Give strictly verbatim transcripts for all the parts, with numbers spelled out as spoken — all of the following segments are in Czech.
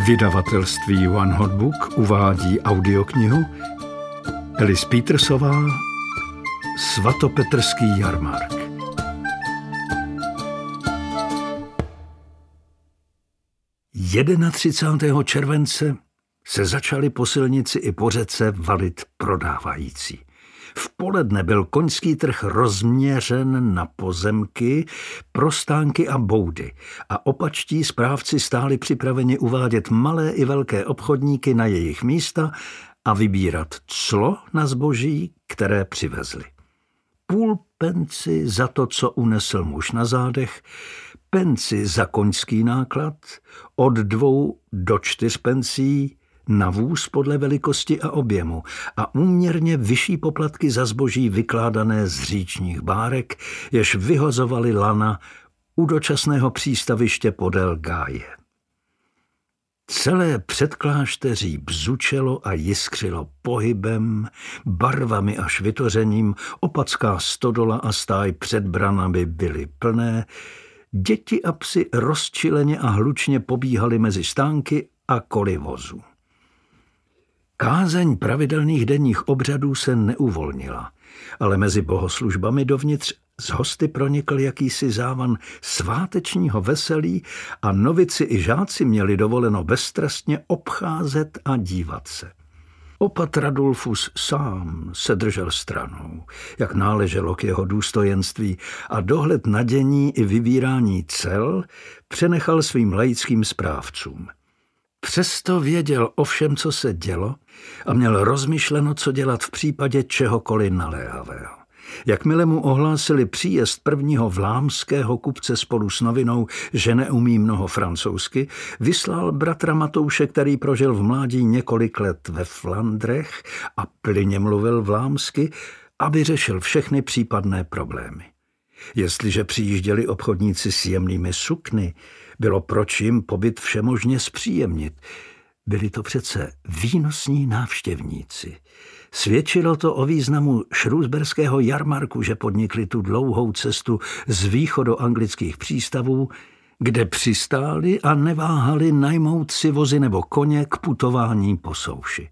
Vydavatelství One Hot Book uvádí audioknihu Alice Petersová Svatopetrský jarmark. třicátého prvního července se začali po silnici i po řece valit prodávající. V poledne byl koňský trh rozměřen na pozemky, prostánky a boudy a opačtí správci stáli připraveni uvádět malé i velké obchodníky na jejich místa a vybírat clo na zboží, které přivezli. Půl penci za to, co unesl muž na zádech, penci za koňský náklad, od dvou do čtyř pencí na vůz podle velikosti a objemu a úměrně vyšší poplatky za zboží vykládané z říčních bárek, jež vyhozovali lana u dočasného přístaviště podél Gáje. Celé předklášteří bzučelo a jiskřilo pohybem, barvami a švitořením, opacká stodola a stáj před branami byly plné, děti a psi rozčileně a hlučně pobíhali mezi stánky a koly vozů. Kázeň pravidelných denních obřadů se neuvolnila, ale mezi bohoslužbami dovnitř z hosty pronikl jakýsi závan svátečního veselí a novici i žáci měli dovoleno beztrestně obcházet a dívat se. Opat Radulfus sám se držel stranou, jak náleželo k jeho důstojenství, a dohled na dění i vybírání cel přenechal svým laickým správcům. Přesto věděl o všem, co se dělo, a měl rozmyšleno, co dělat v případě čehokoliv naléhavého. Jakmile mu ohlásili příjezd prvního vlámského kupce spolu s novinou, že neumí mnoho francouzsky, vyslal bratra Matouše, který prožil v mládí několik let ve Flandrech a plynně mluvil vlámsky, aby řešil všechny případné problémy. Jestliže přijížděli obchodníci s jemnými sukny, bylo proč jim pobyt všemožně zpříjemnit. Byli to přece výnosní návštěvníci. Svědčilo to o významu šrůsberského jarmarku, že podnikli tu dlouhou cestu z východoanglických přístavů, kde přistáli a neváhali najmout si vozy nebo koně k putování po souši.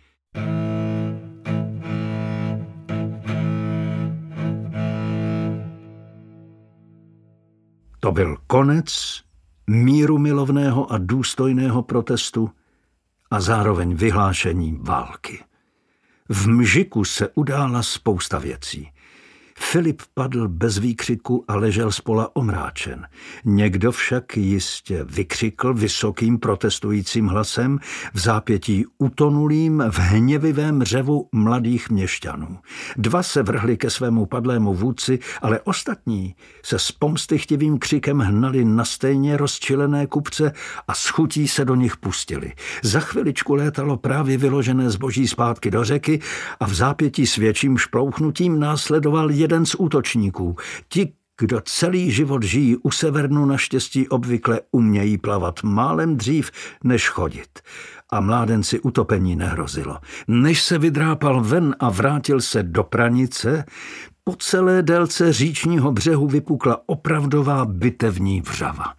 To byl konec mírumilovného a důstojného protestu a zároveň vyhlášení války. V Mžiku se udála spousta věcí. Filip padl bez výkřiku a ležel zpola omráčen. Někdo však jistě vykřikl vysokým protestujícím hlasem, v zápětí utonulým v hněvivém řevu mladých měšťanů. Dva se vrhli ke svému padlému vůdci, ale ostatní se s pomstychtivým křikem hnali na stejně rozčilené kupce a s chutí se do nich pustili. Za chviličku létalo právě vyložené zboží zpátky do řeky a v zápětí s větším šplouchnutím následoval jeden z útočníků. Ti, kdo celý život žijí u Severnu, naštěstí obvykle umějí plavat málem dřív, než chodit. A mládenci utopení nehrozilo. Než se vydrápal ven a vrátil se do pranice, po celé délce říčního břehu vypukla opravdová bitevní vřava.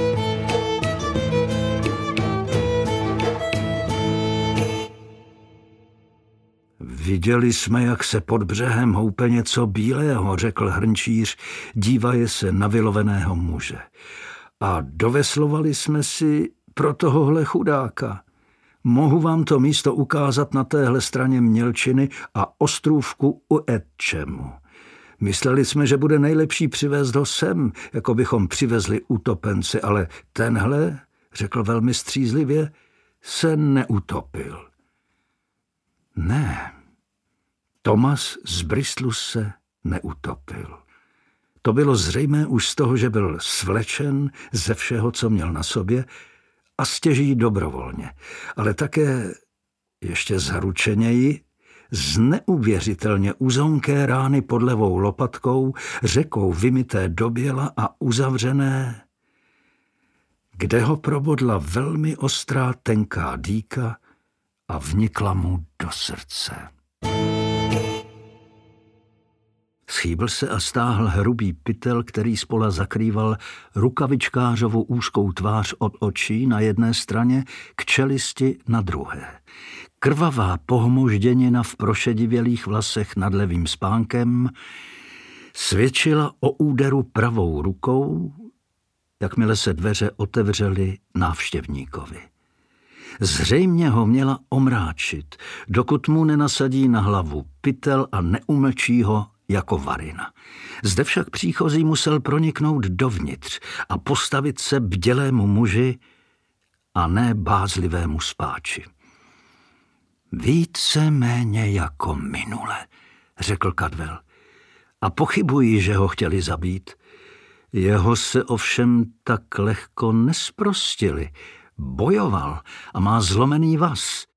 Viděli jsme, jak se pod břehem houpe něco bílého, řekl hrnčíř, dívaje se na vyloveného muže. A doveslovali jsme si pro tohohle chudáka. Mohu vám to místo ukázat na téhle straně Mělčiny a ostrůvku u Etčemu. Mysleli jsme, že bude nejlepší přivést ho sem, jako bychom přivezli utopence, ale tenhle, řekl velmi střízlivě, se neutopil. Ne, Tomas z Bristolu se neutopil. To bylo zřejmé už z toho, že byl svlečen ze všeho, co měl na sobě, a stěží dobrovolně, ale také ještě zaručeněji z neuvěřitelně uzonké rány pod levou lopatkou, řekou vymyté do běla a uzavřené, kde ho probodla velmi ostrá tenká dýka a vnikla mu do srdce. Schýbl se a stáhl hrubý pytel, který spola zakrýval rukavičkářovu úzkou tvář od očí na jedné straně k čelisti na druhé. Krvavá pohmožděnina v prošedivělých vlasech nad levým spánkem svědčila o úderu pravou rukou, jakmile se dveře otevřely návštěvníkovi. Zřejmě ho měla omráčit, dokud mu nenasadí na hlavu pytel a neumlčí ho jako varina. Zde však příchozí musel proniknout dovnitř a postavit se bdělému muži a ne bázlivému spáči. Více méně jako minule, řekl Caldwell. A pochybuji, že ho chtěli zabít. Jeho se ovšem tak lehko nesprostili. Bojoval a má zlomený vaz.